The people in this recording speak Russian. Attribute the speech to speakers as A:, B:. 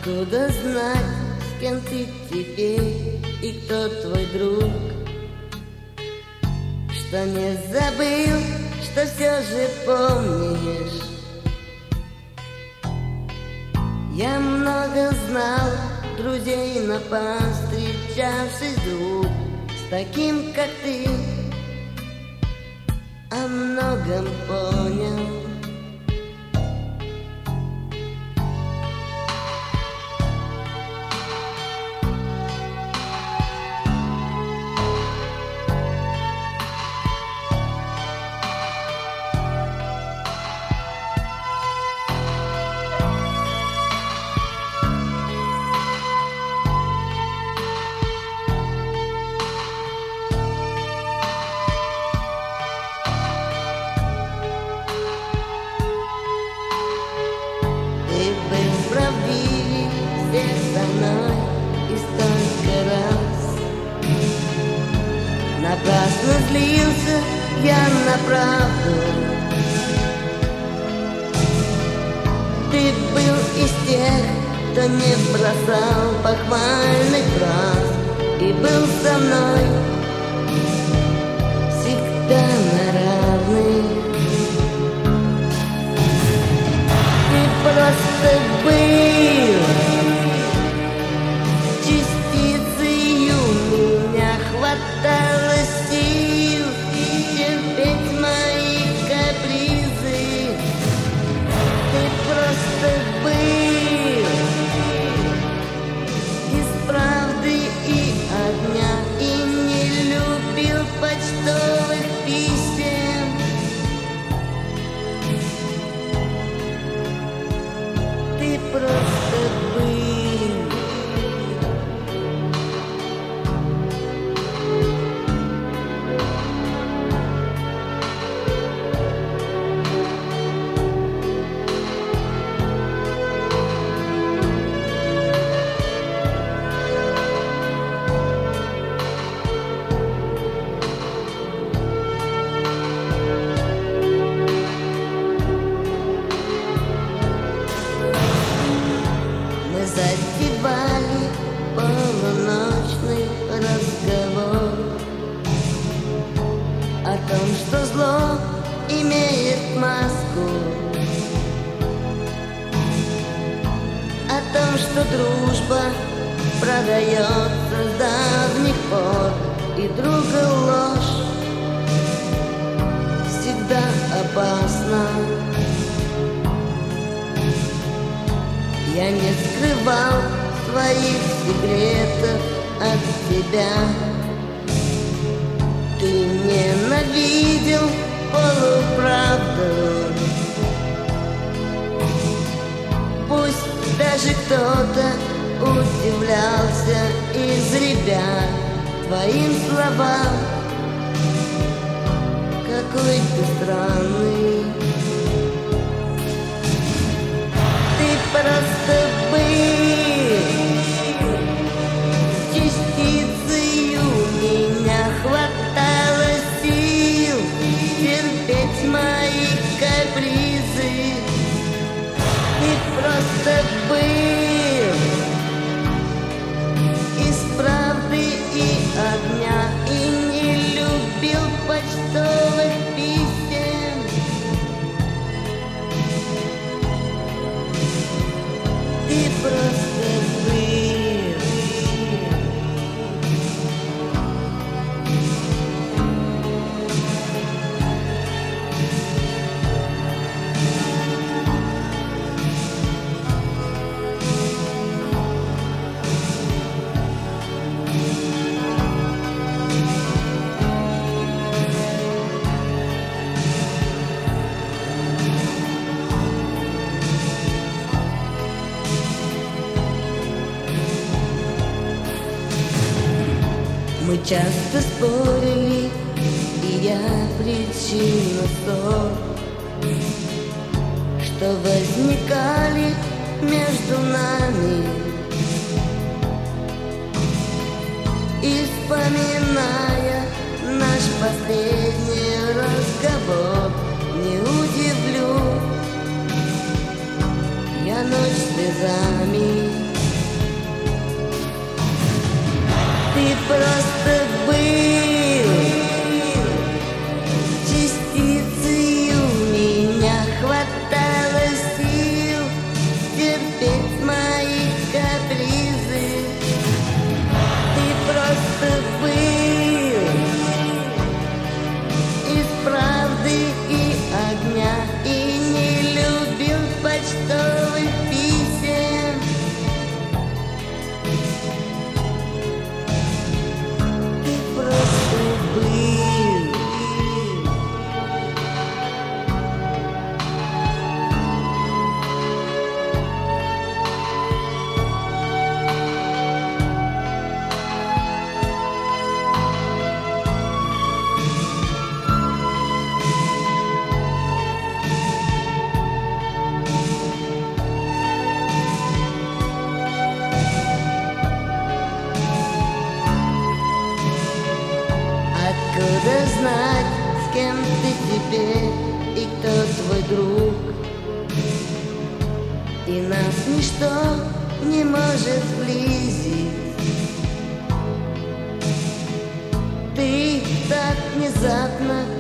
A: Откуда знать, с кем ты теперь и кто твой друг? Что не забыл, что все же помнишь. Я много знал друзей, но повстречавшись друг с таким, как ты, о многом понял. Ты был правдивее всех со мной и столько раз. Напрасно злился я на правду. Ты был из тех, кто не бросал похвальных фраз и был со мной всегда на равных. Просто был частицею, меня хватало сил терпеть мои капризы. Ты просто был из правды и огня и не любил почтовых писем. Ты просто был. Затевали полуночный разговор о том, что зло имеет маску, о том, что дружба продается с давних пор, и друга ложь всегда опасна. Я не скрывал своих секретов от тебя. Ты ненавидел полуправду. Пусть даже кто-то удивлялся из ребят твоим словам. Какой ты странный. Просто был частицею, меня хватало сил терпеть мои капризы. Ты просто был из правды и огня и не любил почтовых писем. Ты просто был. Мы часто спорили, и я причина ссор, что возникали между нами. И вспоминая наш последний разговор, не удивлю я ночь слезами. ничто не может сблизить. Ты так внезапно